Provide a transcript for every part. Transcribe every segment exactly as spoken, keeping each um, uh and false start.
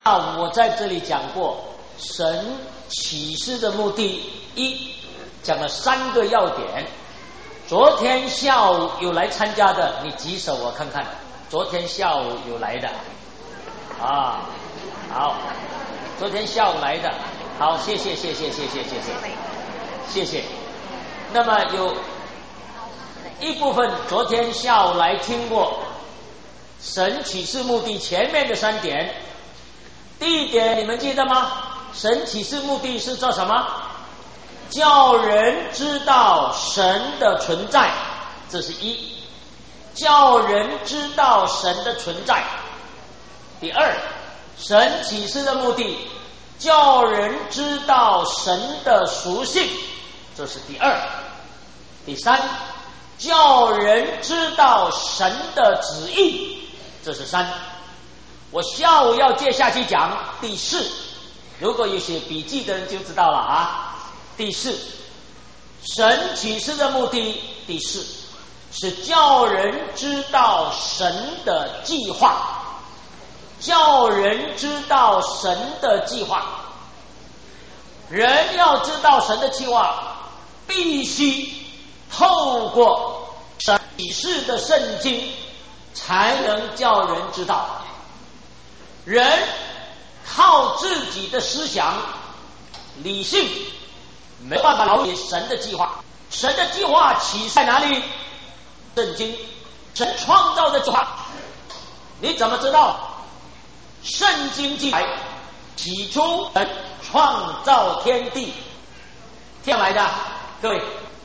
那我在这里讲过，神启示的目的，一讲了三个要点。昨天下午有来参加的，你举手我看看。昨天下午有来的啊，好，昨天下午来的，好，谢谢谢谢谢谢谢谢谢谢。那么有一部分昨天下午来听过神启示目的前面的三点。第一点你们记得吗？神启示目的是做什么？叫人知道神的存在，这是一。叫人知道神的存在。第二，神启示的目的，叫人知道神的属性，这是第二。第三，叫人知道神的旨意，这是三。我下午要接下去讲第四，如果有写笔记的人就知道了啊。第四，神启示的目的，第四是叫人知道神的计划，叫人知道神的计划。人要知道神的计划，必须透过神启示的圣经才能叫人知道。人靠自己的思想理性没办法了解神的计划。神的计划起在哪里？圣经。神创造的计划你怎么知道？圣经记载起初神创造天地，天来的各位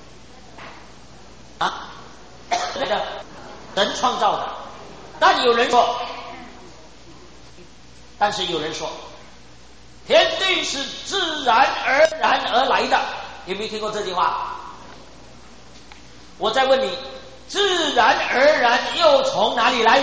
啊，来的神创造的。但有人说但是有人说天地是自然而然而来的，有没有听过这句话？我再问你，自然而然又从哪里来？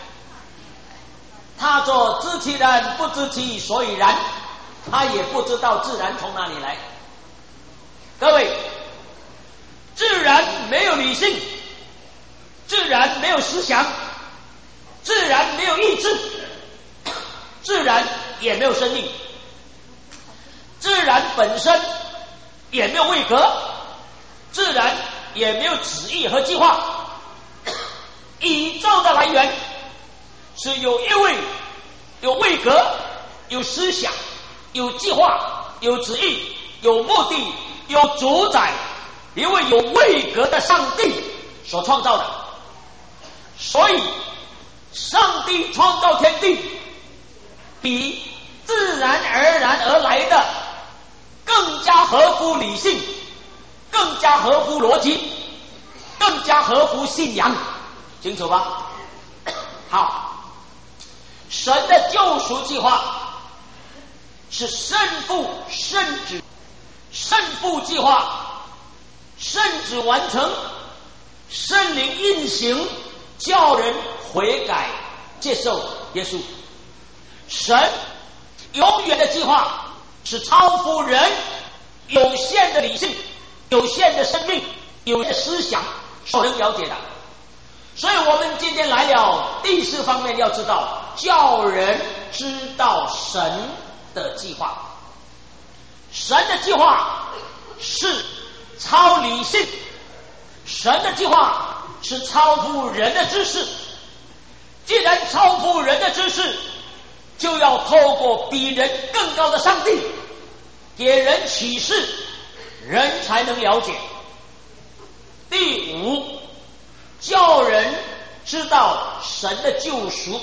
他说知其然不知其所以然，他也不知道自然从哪里来。各位，自然没有理性，自然没有思想，自然没有意志，自然也没有生命，自然本身也没有位格，自然也没有旨意和计划。宇宙的来源是有一位有位格、有思想、有计划、有旨意、有目的、有主宰，一位有位格的上帝所创造的。所以上帝创造天地比自然而然而来的更加合乎理性，更加合乎逻辑，更加合乎信仰，清楚吧？好，神的救赎计划是圣父圣子，圣父计划圣子完成，圣灵运行，叫人悔改接受耶稣。神永远的计划是超乎人有限的理性、有限的生命、有限的思想所能了解的。所以我们今天来了第四方面，要知道叫人知道神的计划。神的计划是超理性，神的计划是超乎人的知识。既然超乎人的知识，就要透过比人更高的上帝给人启示，人才能了解。第五，叫人知道神的救赎。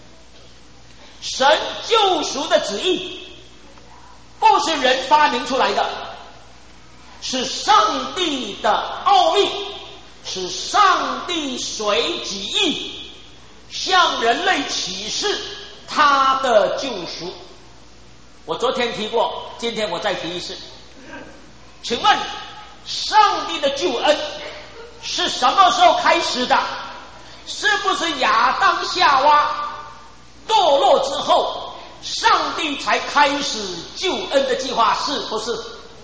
神救赎的旨意不是人发明出来的，是上帝的奥秘，是上帝随己意向人类启示他的救赎。我昨天提过，今天我再提一次。请问上帝的救恩是什么时候开始的？是不是亚当夏娃堕落之后，上帝才开始救恩的计划？是不是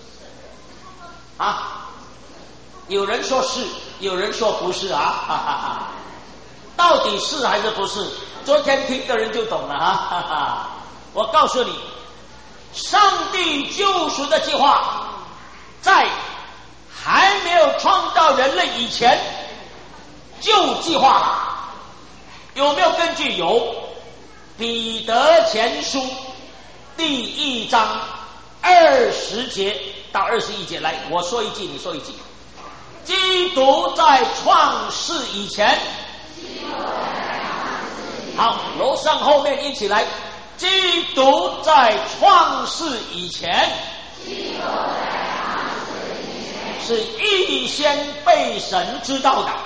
啊？有人说是，有人说不是啊，哈哈哈。到底是还是不是？昨天听的人就懂了哈，哈哈。 我告诉你，上帝救赎的计划在还没有创造人类以前就计划了。有没有根据？有。彼得前书第一章二十节到二十一节，来，我说一句，你说一句。基督在创世以前，好，楼上后面一起来。基督在创世以前，是预先被神知道的，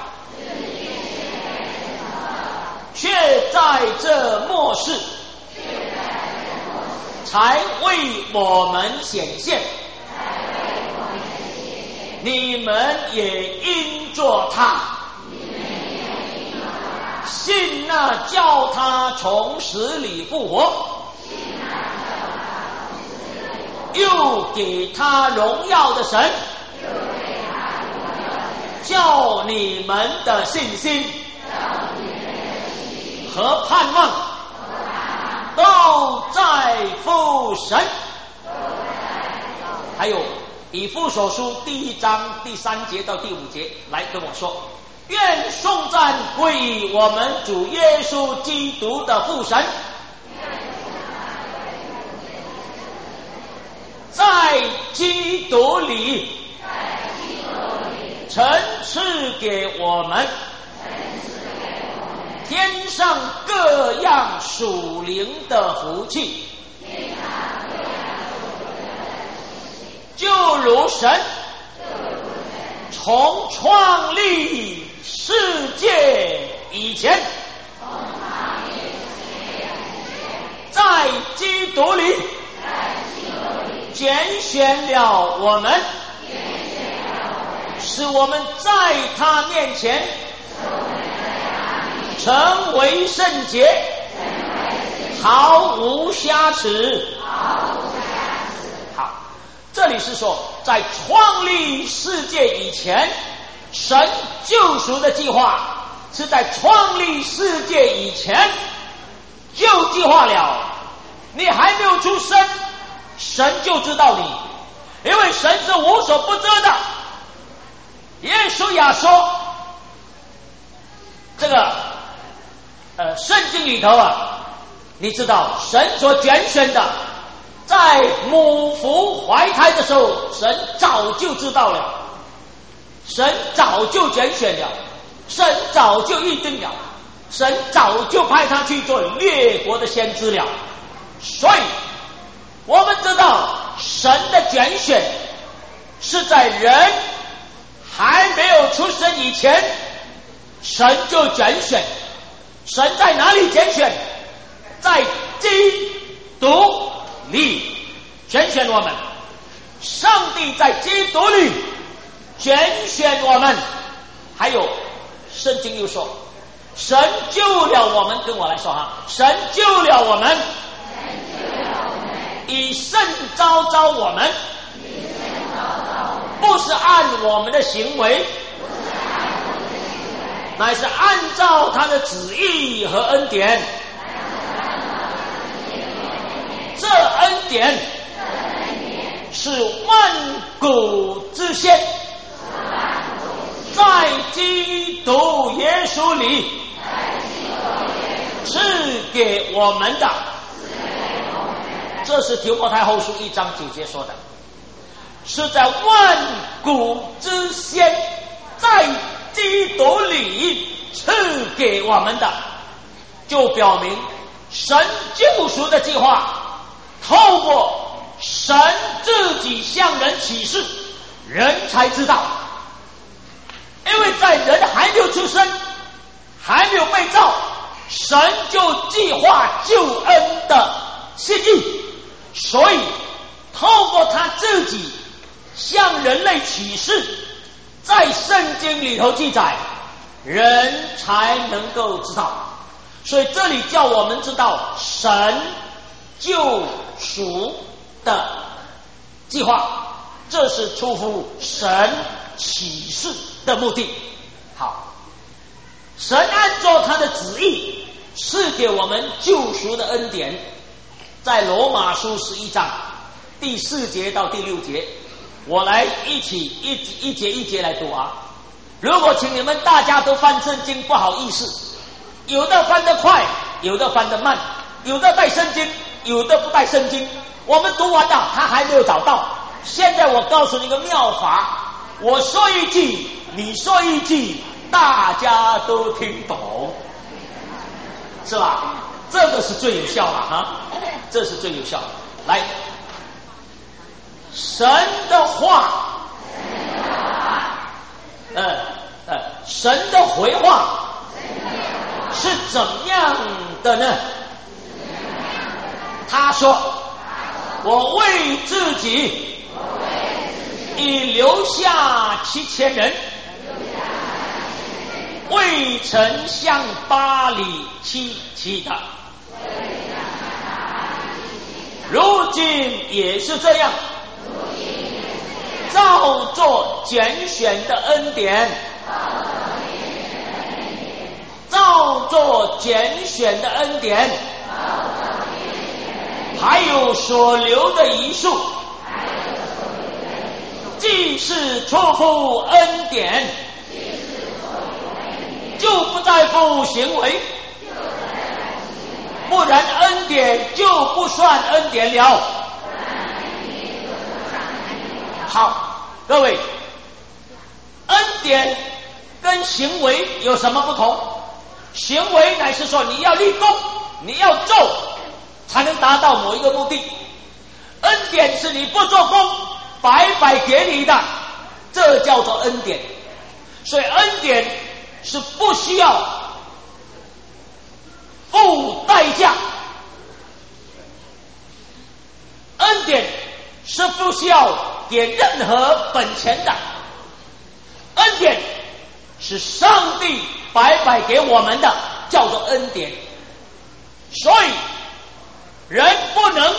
却在这末世才为我们显现。你们也因着他信那叫他从死里复活，又给他荣耀的神，叫你们的信心和盼望都在父神。还有以弗所书第一章第三节到第五节，来跟我说：愿颂赞归于我们主耶稣基督的父神，在基督里曾赐给我们天上各样属灵的福气，就如神从创立世界以前，在基督里拣选了我们，使我们在他面前成为圣洁，毫无瑕疵。好，这里是说，在创立世界以前，神救赎的计划是在创立世界以前就计划了。你还没有出生，神就知道你，因为神是无所不知的。耶稣亚说，这个呃圣经里头啊，你知道神所拣选的，在母腹怀胎的时候，神早就知道了，神早就拣选了，神早就预定了，神早就派他去做列国的先知了。所以我们知道神的拣选是在人还没有出生以前，神就拣选。神在哪里拣选？在基督里拣选我们。上帝在基督里拣选我们。还有圣经又说，神救了我们，跟我来说哈，神救了我们，以圣召召我们，不是按我们的行为，乃是按照他的旨意和恩典。这恩典是万古之先，在基督耶稣里赐给我们的。这是提摩太后书一章九节说的，是在万古之先，在基督里赐给我们的，就表明神救赎的计划透过神自己向人启示，人才知道。因为在人还没有出生，还没有被造，神就计划救恩的心意，所以透过他自己向人类启示，在圣经里头记载，人才能够知道。所以这里叫我们知道神救赎的计划，这是出乎神启示的目的。好，神按照他的旨意赐给我们救赎的恩典， 在罗马书十一章第四节到第六节，我来一起一一节一节来读啊。如果请你们大家都翻圣经，不好意思，有的翻得快，有的翻得慢，有的带圣经，有的不带圣经。我们读完了，他还没有找到。现在我告诉你一个妙法，我说一句，你说一句，大家都听懂，是吧？这个是最有效的哈，这是最有效的。来，神的话，呃呃，神的回话是怎样的呢？他说：“我为自己已留下七千人，未曾向巴黎欺欺他。如今也是这样，照作拣选的恩典，照作拣选的恩典，还有所留的遗数，既是错付恩典，就不再付行为，不然恩典就不算恩典了。”好，各位，恩典跟行为有什么不同？行为乃是说你要立功，你要做才能达到某一个目的。恩典是你不做工，白白给你的，这叫做恩典。所以恩典是不需要付代价，恩典是不需要给任何本钱的，恩典是上帝白白给我们的，叫做恩典。所以人不能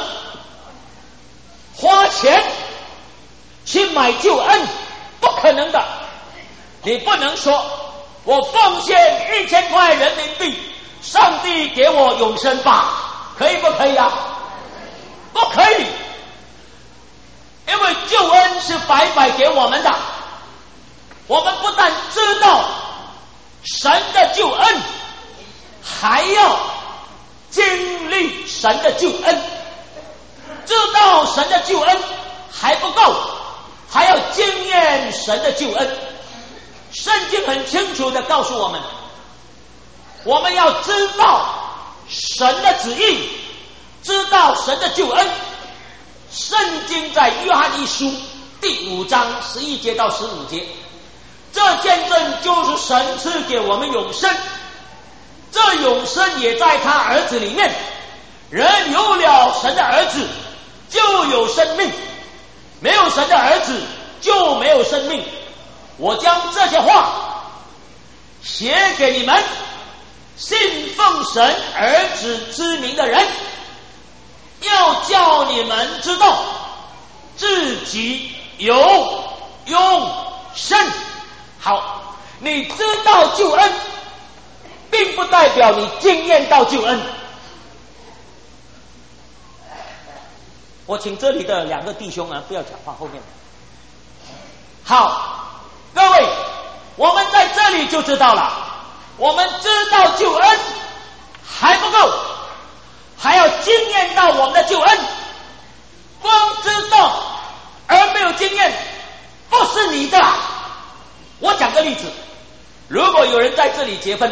花钱去买救恩，不可能的。你不能说我奉献一千块人民币，上帝给我永生吧，可以不可以啊？不可以，因为救恩是白白给我们的。我们不但知道神的救恩，还要经历神的救恩。知道神的救恩还不够，还要经验神的救恩。圣经很清楚地告诉我们，我们要知道神的旨意，知道神的救恩。圣经在约翰一书第五章十一节到十五节，这见证就是神赐给我们永生，这永生也在他儿子里面。人有了神的儿子就有生命，没有神的儿子就没有生命。我将这些话写给你们信奉神儿子之名的人，要叫你们知道自己有永生。好，你知道救恩，并不代表你经验到救恩。我请这里的两个弟兄啊，不要讲话，后面。好，各位，我们在这里就知道了，我们知道救恩还不够，还要经验到我们的救恩。光知道而没有经验，不是你的。我讲个例子，如果有人在这里结婚，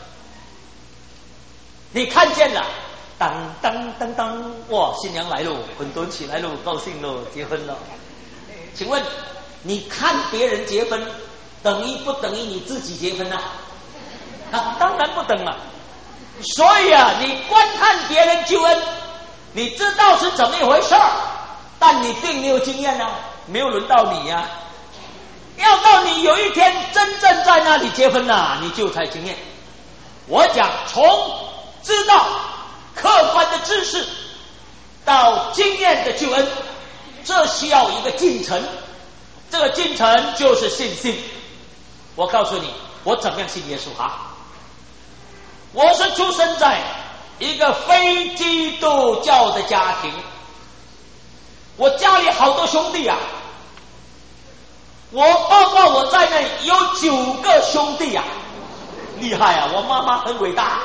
你看见了，当当当当，哇，新娘来了，很多人起来了，高兴了，结婚了。请问你看别人结婚，等于不等于你自己结婚呢？啊，当然不等了。所以啊，你观看别人救恩，你知道是怎么一回事，但你并没有经验啊，没有轮到你啊。要到你有一天真正在那里结婚了，啊，你就才经验。我讲从知道客观的知识到经验的救恩，这需要一个进程，这个进程就是信心。我告诉你，我怎么样信耶稣啊？我是出生在一个非基督教的家庭。我家里好多兄弟啊，我包括我在内有九个兄弟啊，厉害啊！我妈妈很伟大，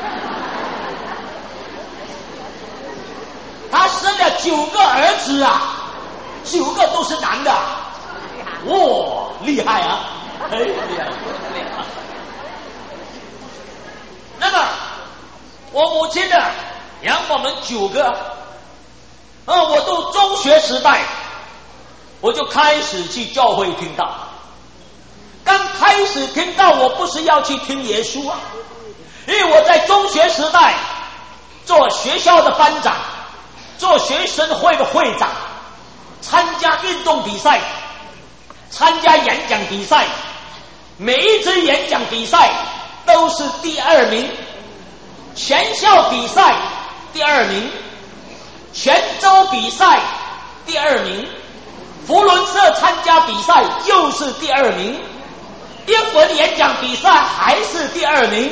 她生了九个儿子啊，九个都是男的，哇，厉害啊！哎，厉害，厉害。那么我母亲呢，养我们九个，啊，我读中学时代，我就开始去教会听道。刚开始听道，我不是要去听耶稣啊，因为我在中学时代做学校的班长，做学生会的会长，参加运动比赛，参加演讲比赛，每一次演讲比赛都是第二名，全校比赛第二名，全州比赛第二名，福伦社参加比赛又是第二名，英文演讲比赛还是第二名。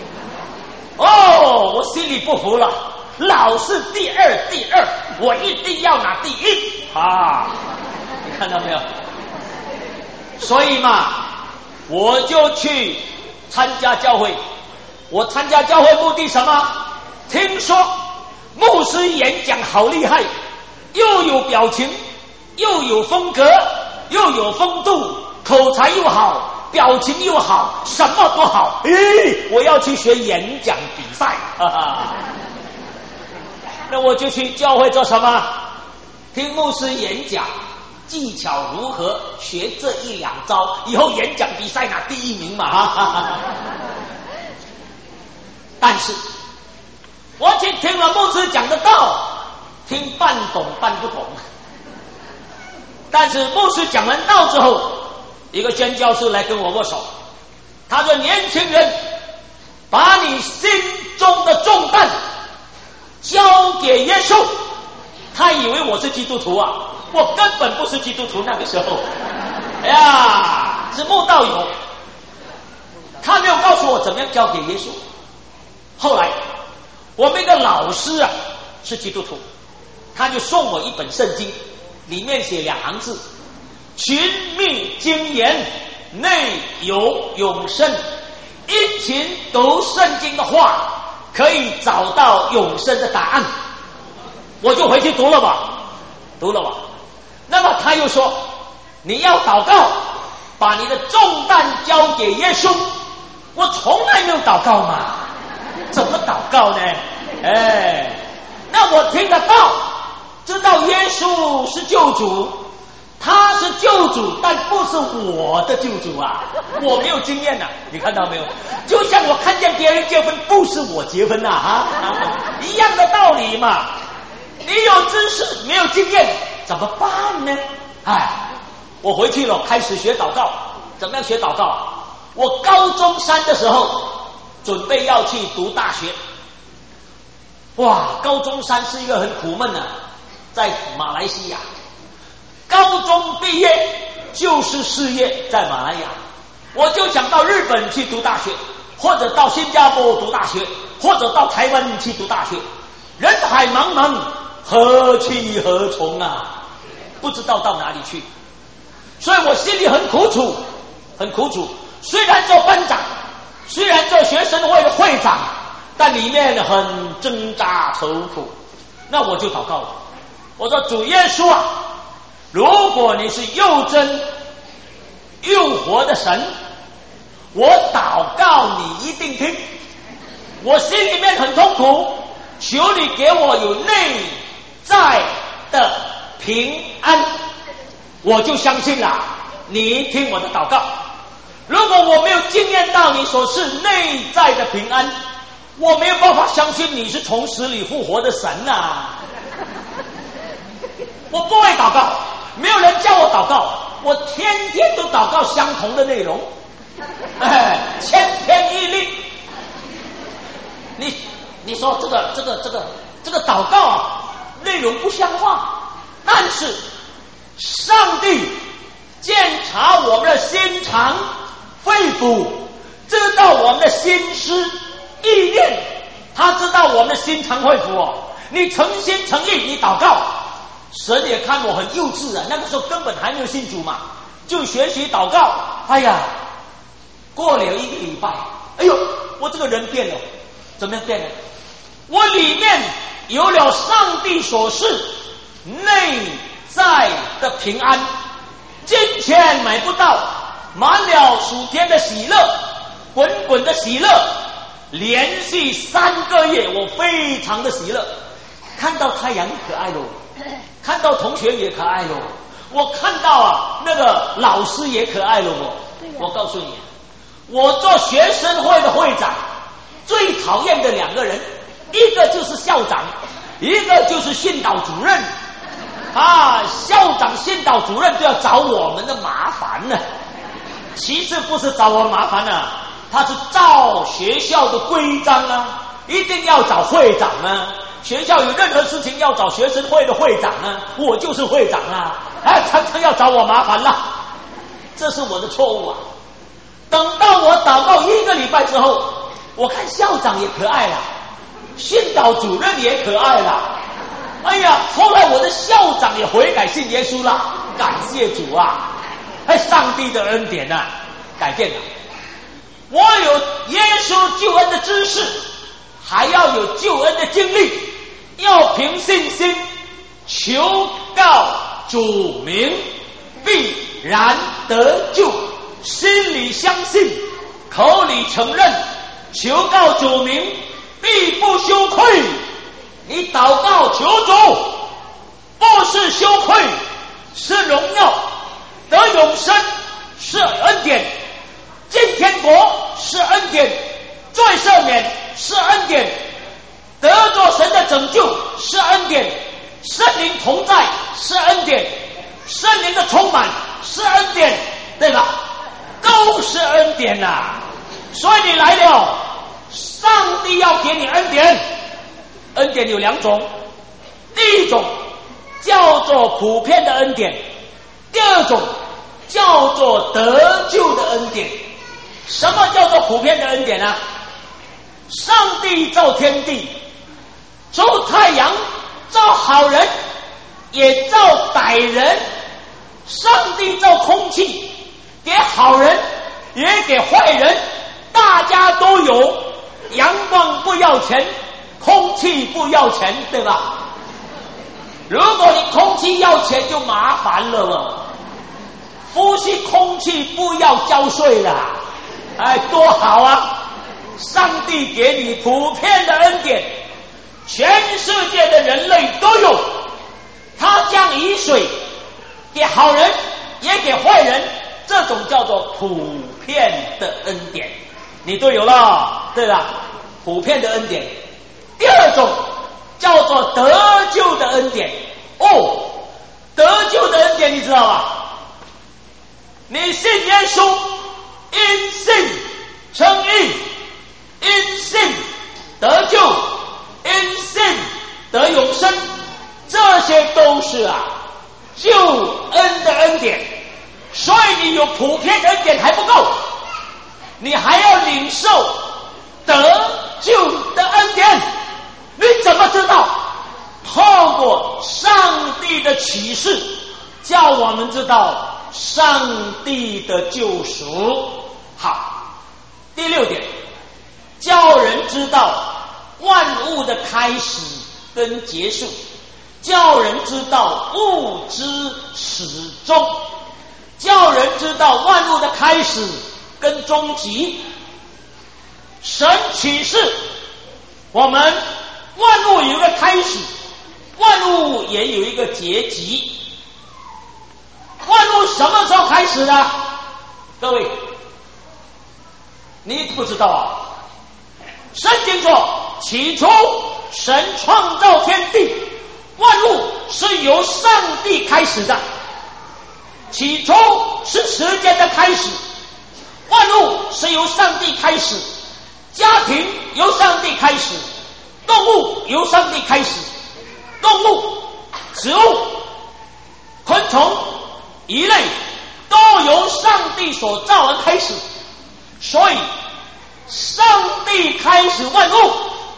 哦，我心里不服了，老是第二第二，我一定要拿第一啊！你看到没有？所以嘛，我就去参加教会。我参加教会目的什么？听说牧师演讲好厉害，又有表情，又有风格，又有风度，口才又好，表情又好，什么都好。诶，我要去学演讲比赛，哈哈。那我就去教会做什么？听牧师演讲，技巧如何，学这一两招，以后演讲比赛拿第一名嘛，哈哈哈。但是我去听了牧师讲的道，听半懂半不懂。但是牧师讲完道之后，一个宣教士来跟我握手，他说：“年轻人，把你心中的重担交给耶稣。”他以为我是基督徒啊，我根本不是基督徒。那个时候，哎呀，是慕道友，他没有告诉我怎么样交给耶稣。后来我们一个老师啊是基督徒，他就送我一本圣经，里面写两行字：群密经言，内有永生。一群读圣经的话，可以找到永生的答案。我就回去读了吧，读了吧。那么他又说，你要祷告，把你的重担交给耶稣。我从来没有祷告嘛，怎么祷告呢？哎，那我听得到，知道耶稣是救主，他是救主，但不是我的救主啊，我没有经验啊，你看到没有？就像我看见别人结婚，不是我结婚呐，啊，一样的道理嘛。你有知识没有经验怎么办呢？哎，我回去了，开始学祷告。怎么样学祷告？我高中三的时候准备要去读大学。哇，高中三是一个很苦闷啊，在马来西亚，高中毕业就是事业，在马来亚，我就想到日本去读大学，或者到新加坡读大学，或者到台湾去读大学。人海茫茫，何去何从啊？不知道到哪里去，所以我心里很苦楚，很苦楚。虽然做班长，虽然做学生会的会长，但里面很挣扎愁苦。那我就祷告了，我说：主耶稣啊，如果你是又真又活的神，我祷告你一定听。我心里面很痛苦，求你给我有内在的平安，我就相信了你听我的祷告。如果我没有经验到你所是内在的平安，我没有办法相信你是从死里复活的神啊！我不会祷告，没有人叫我祷告，我天天都祷告相同的内容，哎，千篇一律。你你说这个这个这个这个祷告啊，内容不像话，但是上帝鉴察我们的心肠肺腑，知道我们的心思意念， 他知道我们的心肠会服哦。你诚心诚意，你祷告，神也看我很幼稚啊，那个时候根本还没有信主嘛，就学习祷告。哎呀，过了一个礼拜，哎呦，我这个人变了，怎么样变了？我里面有了上帝所示内在的平安，金钱买不到，满了属天的喜乐，滚滚的喜乐，连续三个月我非常的喜乐，看到太阳可爱喽，看到同学也可爱喽，我看到啊那个老师也可爱喽。我告诉你，我做学生会的会长，最讨厌的两个人，一个就是校长，一个就是训导主任啊。校长训导主任就要找我们的麻烦呢，其次不是找我麻烦呢，他是照学校的规章啊，一定要找会长啊。学校有任何事情要找学生会的会长啊，我就是会长啊，哎，常常要找我麻烦啦，这是我的错误啊。等到我祷告一个礼拜之后，我看校长也可爱了，训导主任也可爱了，哎呀，后来我的校长也悔改信耶稣了，感谢主啊！哎，上帝的恩典啊，改变了。我有耶稣救恩的知识，还要有救恩的经历，要凭信心求告主名，必然得救。心里相信，口里承认，求告主名，必不羞愧。你祷告求主，不是羞愧，是荣耀；得永生是恩典，进天国是恩典，罪赦免是恩典，得着神的拯救是恩典，圣灵同在是恩典，圣灵的充满是恩典，对吧？都是恩典呐、啊！所以你来了，上帝要给你恩典。恩典有两种，第一种叫做普遍的恩典，第二种叫做得救的恩典。什么叫做普遍的恩典呢？上帝造天地，造太阳，造好人，也造歹人。上帝造空气，给好人也给坏人，大家都有。阳光不要钱，空气不要钱，对吧？如果你空气要钱就麻烦了了，呼吸空气不要交税啦，哎，多好啊！上帝给你普遍的恩典，全世界的人类都有。他将雨水给好人也给坏人，这种叫做普遍的恩典，你都有了，对吧？普遍的恩典。第二种叫做得救的恩典。哦，得救的恩典你知道吧？你信耶稣，因信称义，因信得救，因信得永生，这些都是啊救恩的恩典。所以你有普遍的恩典还不够，你还要领受得救的恩典。你怎么知道？透过上帝的启示，叫我们知道上帝的救赎。好，第六点，叫人知道万物的开始跟结束，叫人知道物之始终，叫人知道万物的开始跟终极。神启示我们万物有一个开始，万物也有一个结局。万物什么时候开始的？各位，你不知道啊？圣经说，起初神创造天地，万物是由上帝开始的。起初是时间的开始，万物是由上帝开始，家庭由上帝开始，动物由上帝开始，动物、植物、昆虫、鱼类都由上帝所造而开始。所以上帝开始万物，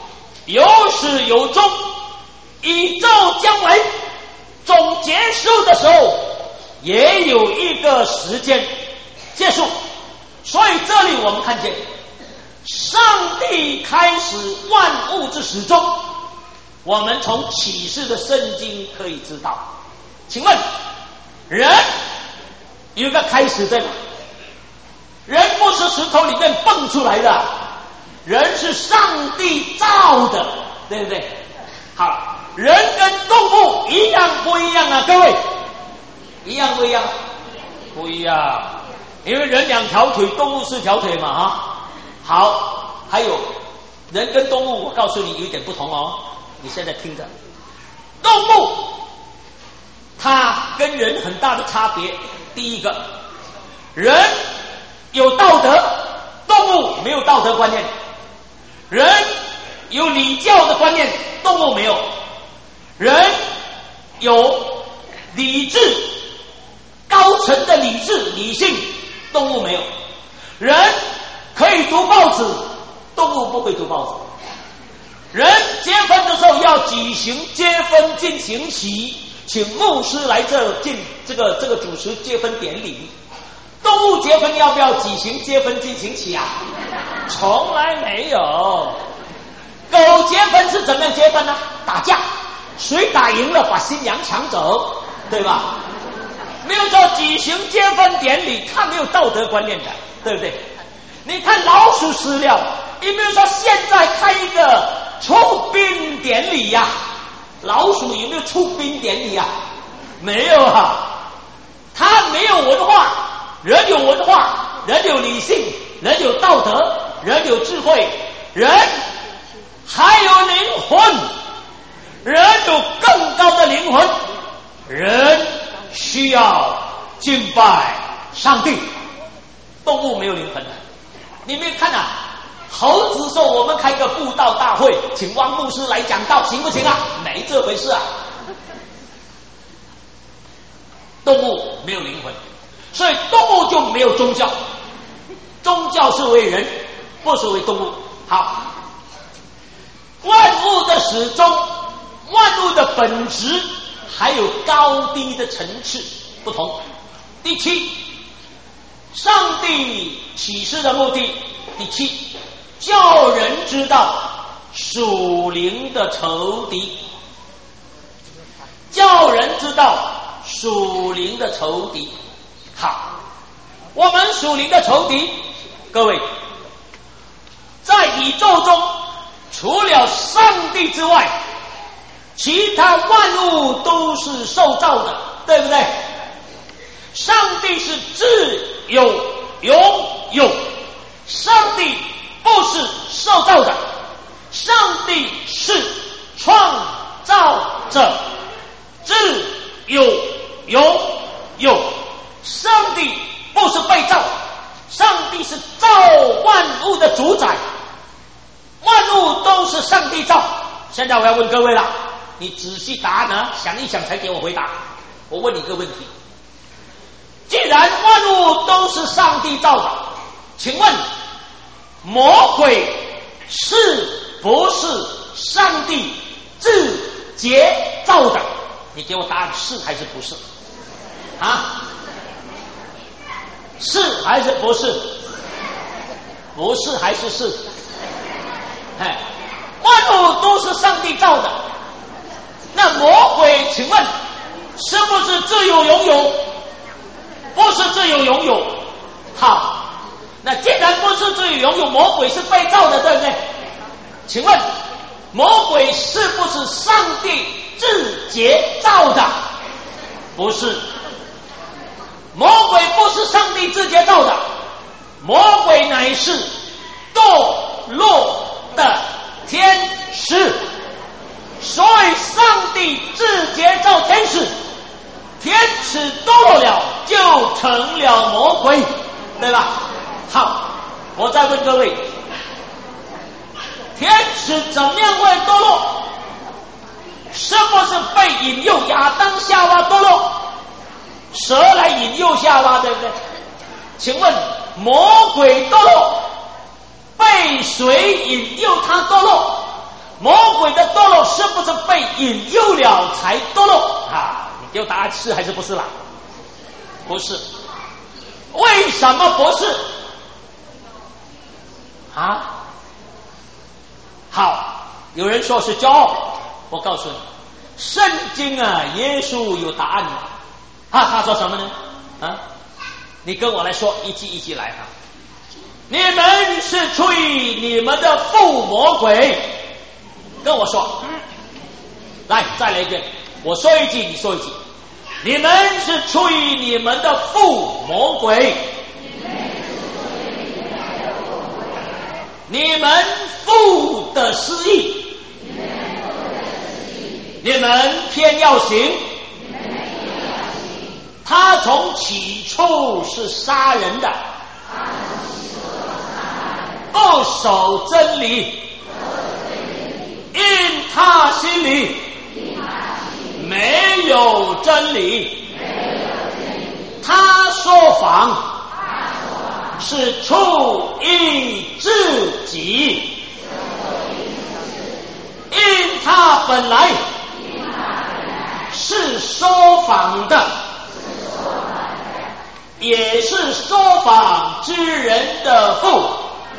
有始有终，宇宙将来总结束的时候，也有一个时间结束。所以这里我们看见，上帝开始万物之始终，我们从启示的圣经可以知道。请问，人有一个开始对吗？人不是石头里面蹦出来的，人是上帝造的，对不对？好，人跟动物一样不一样啊？各位，一样不一样？不一样，因为人两条腿，动物四条腿嘛，哈。好，还有人跟动物，我告诉你有一点不同哦，你现在听着，动物它跟人很大的差别。第一个，人有道德，动物没有道德观念；人有礼教的观念，动物没有；人有理智，高层的理智理性，动物没有；人可以读报纸，动物不会读报纸；人结婚的时候要举行结婚进行喜，请牧师来这进这个这个主持结婚典礼。动物结婚要不要举行结婚进行喜啊？从来没有。狗结婚是怎么样结婚呢？打架，谁打赢了把新娘抢走，对吧？没有说举行结婚典礼，他没有道德观念的，对不对？你看老鼠饲料，你比如说现在开一个出殡典礼呀、啊，老鼠有没有出殡典礼啊？没有啊，他没有文化。人有文化，人有理性，人有道德，人有智慧，人还有灵魂，人有更高的灵魂，人需要敬拜上帝。动物没有灵魂的，你没看啊？猴子说我们开个布道大会，请汪牧师来讲道，行不行啊？没这回事啊！动物没有灵魂。所以动物就没有宗教，宗教是为人，不是为动物。好，万物的始终，万物的本质还有高低的层次不同。第七，上帝启示的目的。第七，叫人知道属灵的仇敌，叫人知道属灵的仇敌。好，我们属灵的仇敌，各位，在宇宙中除了上帝之外，其他万物都是受造的，对不对？上帝是自有永有，上帝不是受造的，上帝是创造者，自有永有。上帝不是被造，上帝是造万物的主宰，万物都是上帝造。现在我要问各位了，你仔细答案呢，想一想才给我回答。我问你一个问题，既然万物都是上帝造的，请问魔鬼是不是上帝自洁造的？你给我答案，是还是不是啊？是还是不是？不是还是是？哎，万物都是上帝造的，那魔鬼请问是不是自由拥有？不是自由拥有。好，那既然不是自由拥有，魔鬼是被造的，对不对？请问魔鬼是不是上帝自洁造的？不是。魔鬼不是上帝自洁造的，魔鬼乃是堕落的天使。所以上帝自洁造天使，天使堕落了就成了魔鬼，对吧？好，我再问各位，天使怎么样会堕落？是不是被引诱亚当夏娃堕落？蛇来引诱夏娃，对不对？请问魔鬼堕落，被谁引诱他堕落？ 魔鬼的堕落是不是被引诱了才堕落啊？你给我答案是还是不是啦？不是。为什么不是？啊？好，有人说是骄傲，我告诉你，圣经啊，耶稣有答案的。啊，他说什么呢？啊，你跟我来说，一句一句来啊。你们是出于你们的父魔鬼，跟我说，嗯，来再来一遍，我说一句，你说一句。你们是出于你们的父魔鬼，你们父的私意，你们偏要行。他从起初是杀人的，不守真理，因他心里没有真理，他说谎是出于自己，因他本来是说谎的，也是说谎之人的父。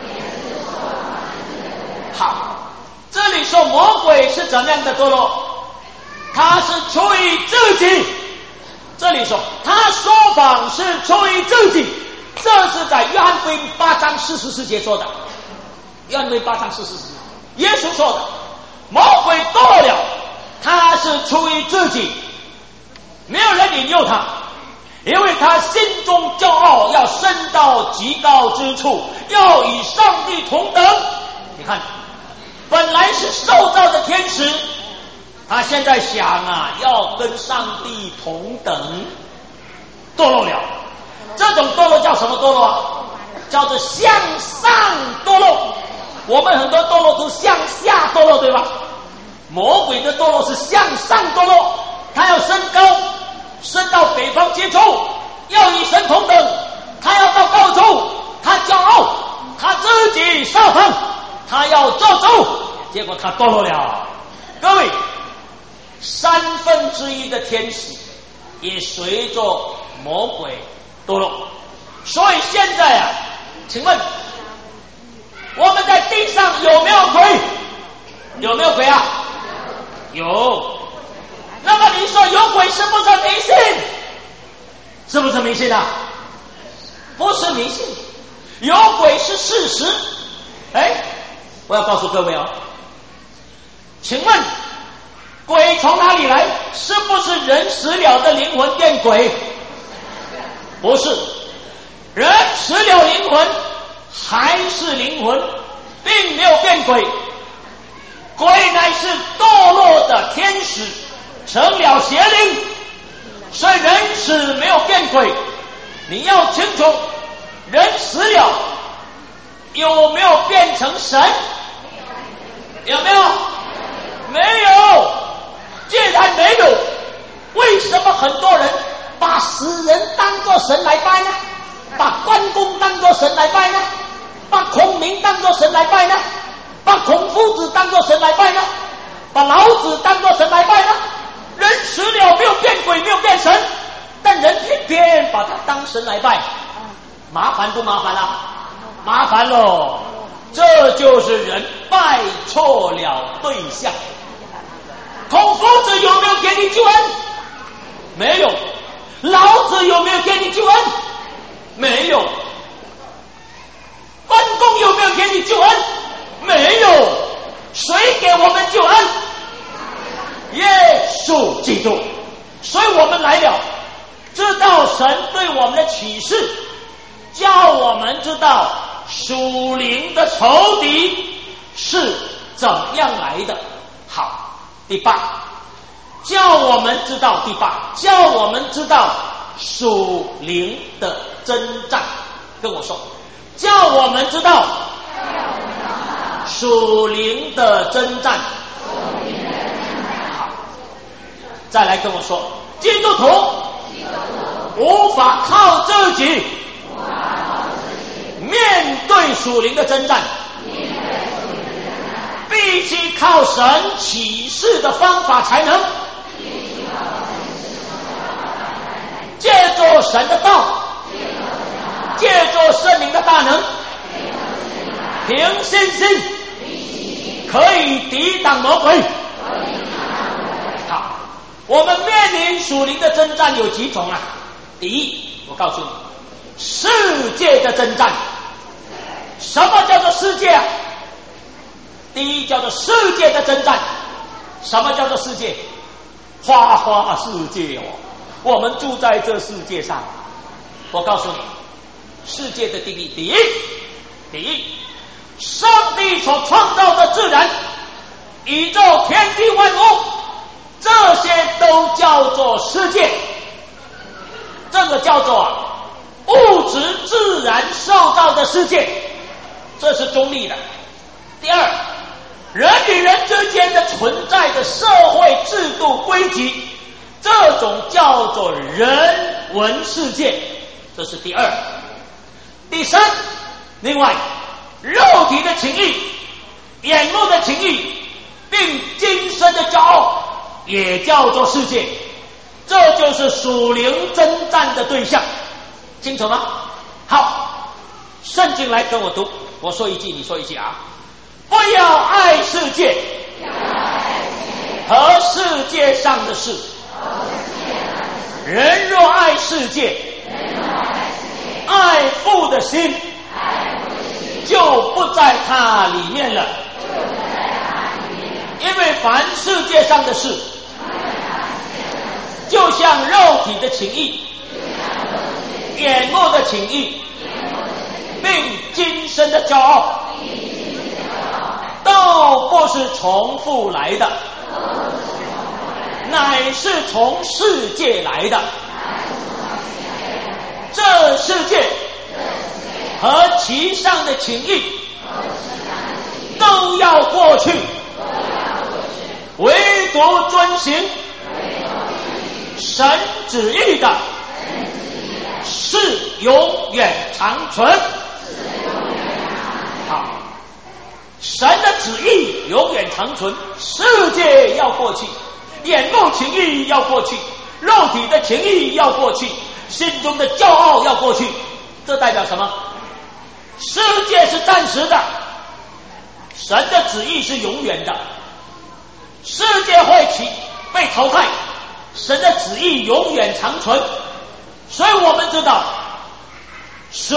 好，这里说魔鬼是怎样的堕落？他是出于自己。这里说他说谎是出于自己，这是在约翰福音八章四十四节说的。约翰福音八章四十四节，耶稣说的，魔鬼堕落了，他是出于自己，没有人引诱他，因为他心中骄傲，要升到极高之处，要与上帝同等。你看，本来是受造的天使，他现在想啊，要跟上帝同等，堕落了。这种堕落叫什么堕落啊？叫做向上堕落。我们很多堕落都向下堕落，对吧？魔鬼的堕落是向上堕落，他要升高，升到北方接触，要与神同等，他要到高处，他骄傲，他自己撒谎，他要做主，结果他堕落了。各位，三分之一的天使也随着魔鬼堕落，所以现在啊，请问我们在地上有没有鬼？有没有鬼啊？有。那么你说有鬼是不是迷信？是不是迷信啊？不是迷信，有鬼是事实。哎，我要告诉各位哦，请问鬼从哪里来？是不是人死了的灵魂变鬼？不是，人死了灵魂还是灵魂，并没有变鬼。鬼乃是堕落的天使，成了邪灵，所以人死没有变鬼。你要清楚，人死了有没有变成神？有没有？没有。既然没有，为什么很多人把死人当作神来拜呢？把关公当作神来拜呢？把孔明当作神来拜呢？把孔夫子当作神来拜呢？把老子当作神来拜呢？人死了没有变鬼，没有变神，但人偏偏把他当神来拜，麻烦不麻烦啊？麻烦咯，这就是人拜错了对象。孔夫子有没有给你救恩？没有。老子有没有给你救恩？没有。关公有没有给你救恩？没有。谁给我们救恩？耶稣基督。所以我们来了，知道神对我们的启示，叫我们知道属灵的仇敌是怎样来的。好，第八，叫我们知道第八，叫我们知道属灵的征战。跟我说，叫我们知道属灵的征战。好，再来跟我说，基督徒无法靠自己面对属灵的征战，必必须靠神启示的方法才能，借着神的道，借着圣灵的大能，凭信心可以抵挡魔鬼。好，我们面临属灵的征战有几种啊？第一，我告诉你，世界的征战。什么叫做世界啊？第一叫做世界的征战。什么叫做世界？花花世界哦，我们住在这世界上。我告诉你，世界的定义，第一，第一，上帝所创造的自然，宇宙天地万物，这些都叫做世界。这个叫做物质自然受造的世界，这是中立的。第二，人与人之间的存在的社会制度规矩，这种叫做人文世界，这是第二。第三，另外肉体的情欲、眼目的情欲并今生的骄傲，也叫做世界。这就是属灵征战的对象，清楚吗？好，圣经来跟我读，我说一句你说一句啊。不要爱世界和世界上的事，人若爱世界，爱父的心就不在它里面了。因为凡世界上的事，就像肉体的情欲、眼目的情欲，并今生的骄傲，都不是从父来的，乃是从世界来的。这世界和其上的情欲都要过去，唯独遵行神旨意的是永远长存。好，神的旨意永远长存，世界要过去，眼目情欲要过去，肉体的情欲要过去，心中的骄傲要过去。这代表什么？世界是暂时的，神的旨意是永远的。世界会起被淘汰，神的旨意永远长存。所以我们知道，属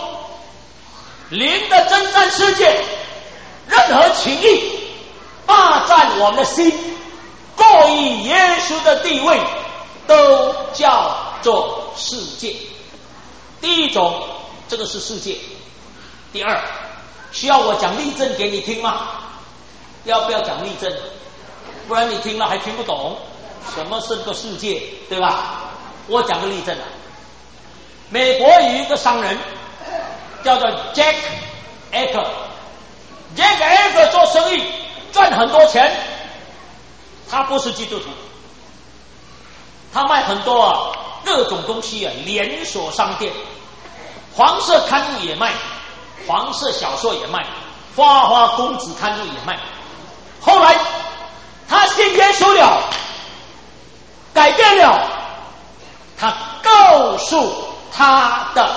灵的征战世界，任何情欲霸占我们的心，过于耶稣的地位，都叫做世界。第一种，这个是世界。第二，需要我讲例证给你听吗？要不要讲例证？不然你听了还听不懂什么是个世界，对吧？我讲个例证啊。美国有一个商人叫做 Jack Acker，Jack Acker 做生意赚很多钱，他不是基督徒，他卖很多啊各种东西啊，连锁商店，黄色刊物也卖，黄色小说也卖，花花公子刊物也卖。后来他信耶稣了，改变了，他告诉他的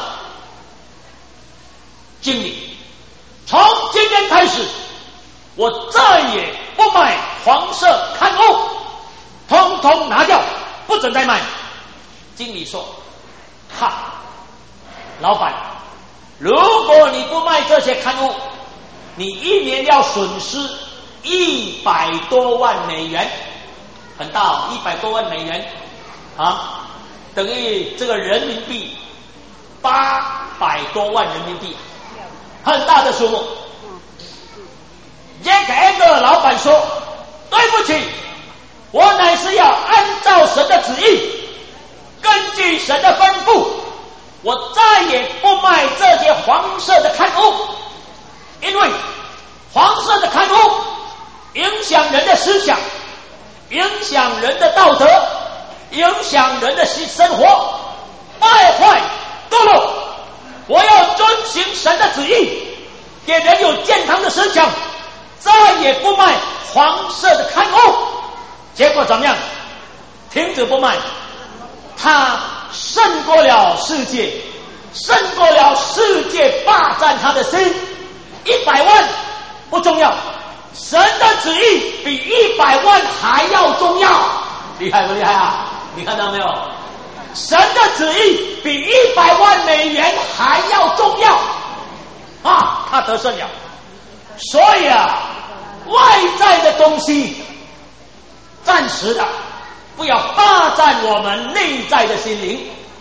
经理，从今天开始我再也不卖黄色刊物，通通拿掉，不准再卖。经理说，哈，老板，如果你不卖这些刊物，你一年要损失一百多万美元，很大哦，一百多万美元啊，等于这个人民币八百多万人民币，很大的数目。Jack Acker 老板说，对不起，我乃是要按照神的旨意，根据神的吩咐，我再也不卖这些黄色的刊物，因为黄色的刊物影响人的思想，影响人的道德，影响人的生活，败坏堕落。我要遵行神的旨意，给人有健康的思想， 再也不卖黄色的刊物。结果怎么样？停止不卖，他胜过了世界，胜过了世界霸占他的心。一百万不重要，神的旨意比一百万还要重要。厉害不厉害啊？你看到没有？神的旨意比一百万美元还要重要啊！他得胜了。所以啊，外在的东西暂时的，不要霸占我们内在的心灵。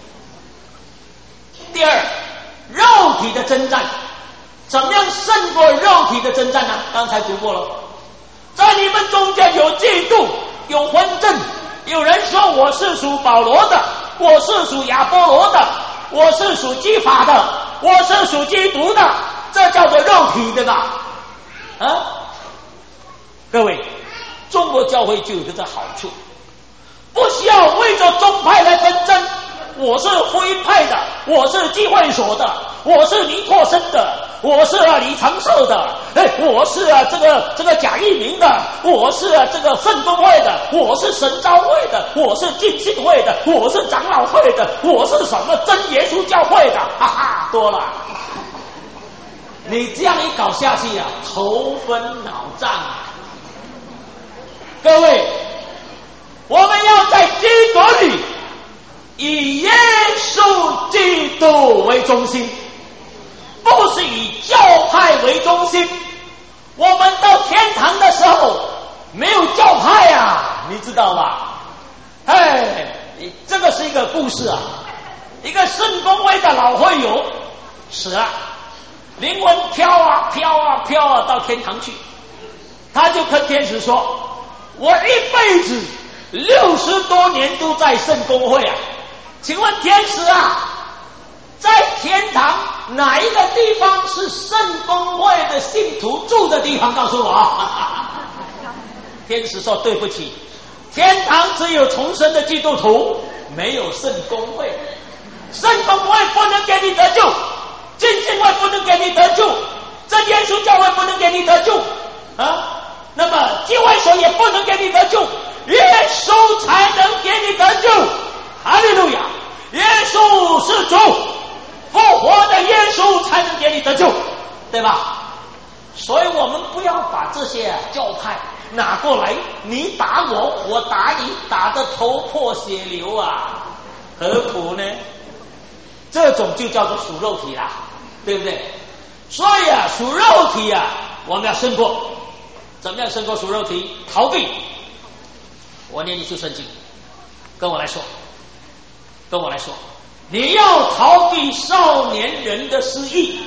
第二，肉体的征战，怎么样胜过肉体的征战呢？刚才读过了，在你们中间有嫉妒，有纷争，有人说我是属保罗的，我是属亚波罗的，我是属基法的，我是属基督的，这叫做肉体，对吧？啊，各位，中国教会就有这个好处，不需要为着宗派来纷争。我是福音派的，我是基会所的，我是尼拓生的，我是啊李长寿的，哎，我是啊这个这个贾一鸣的，我是啊这个圣公会的，我是神召会的，我是浸信会的，我是长老会的，我是什么真耶稣教会的，哈哈，多了。你这样一搞下去啊，头昏脑胀啊！各位，我们要在基督里以耶稣基督为中心，不是以教派为中心。我们到天堂的时候没有教派啊，你知道吧？哎，这个是一个故事啊，一个圣公会的老会友死了，灵魂飘啊飘啊飘啊到天堂去，他就跟天使说：我一辈子六十多年都在圣公会啊，请问天使啊，在天堂哪一个地方是圣公会的信徒住的地方？告诉我。天使说：对不起，天堂只有重生的基督徒，没有圣公会。圣公会不能给你得救，浸信会不能给你得救，真耶稣教会不能给你得救啊！那么基会所也不能给你得救，耶稣才能给你得救。哈利路亚！耶稣是主，复活的耶稣才能给你得救，对吧？所以我们不要把这些教派拿过来，你打我，我打你，打得头破血流啊，何苦呢？这种就叫做属肉体啦，对不对？所以啊，属肉体啊，我们要胜过。怎么样胜过属肉体？逃避。我念一句圣经，跟我来说，跟我来说，你要逃避少年人的私意，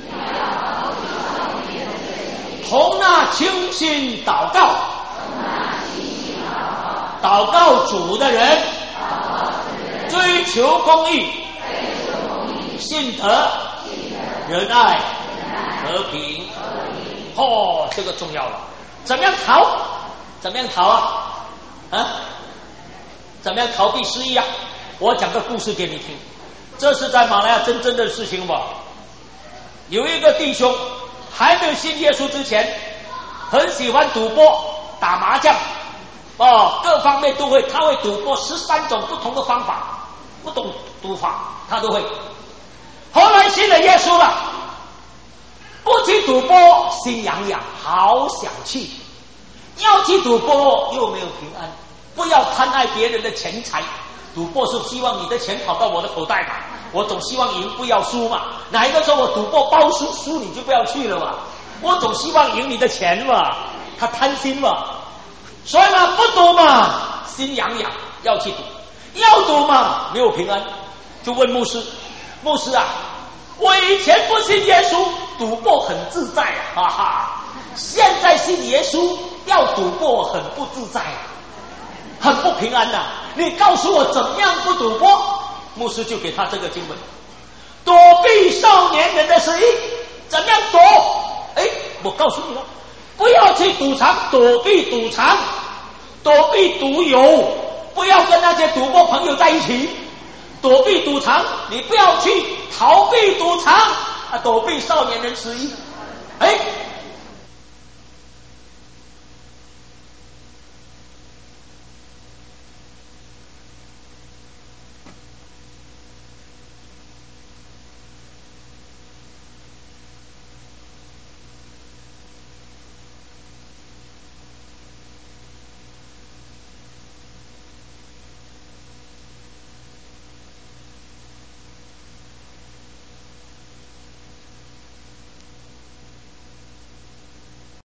同那清心祷告，祷告主的人，追求公义，信德、仁爱、和平。哦，这个重要了。怎么样逃？怎么样逃啊？啊？怎么样逃避失意啊？我讲个故事给你听，这是在马来亚真正的事情吧。有一个弟兄还没有信耶稣之前，很喜欢赌博、打麻将，哦，各方面都会。他会赌博十三种不同的方法，不懂赌法他都会。后来信了耶稣了，不去赌博心痒痒，好想去；要去赌博又没有平安。不要贪爱别人的钱财，赌博是希望你的钱跑到我的口袋嘛，我总希望赢不要输嘛。哪一个说我赌博包输，输你就不要去了嘛，我总希望赢你的钱嘛，他贪心嘛。所以嘛，不赌嘛心痒痒，要去赌；要赌嘛没有平安，就问牧师，牧师啊，我以前不信耶稣，赌博很自在啊，哈哈，现在信耶稣要赌博很不自在啊，很不平安呐、啊！你告诉我怎么样不赌博？牧师就给他这个经文：躲避少年人的失意。怎么样躲？哎，我告诉你了，不要去赌场，躲避赌场，躲避赌友，不要跟那些赌博朋友在一起。躲避赌场，你不要去，逃避赌场啊，躲避少年人失意。哎，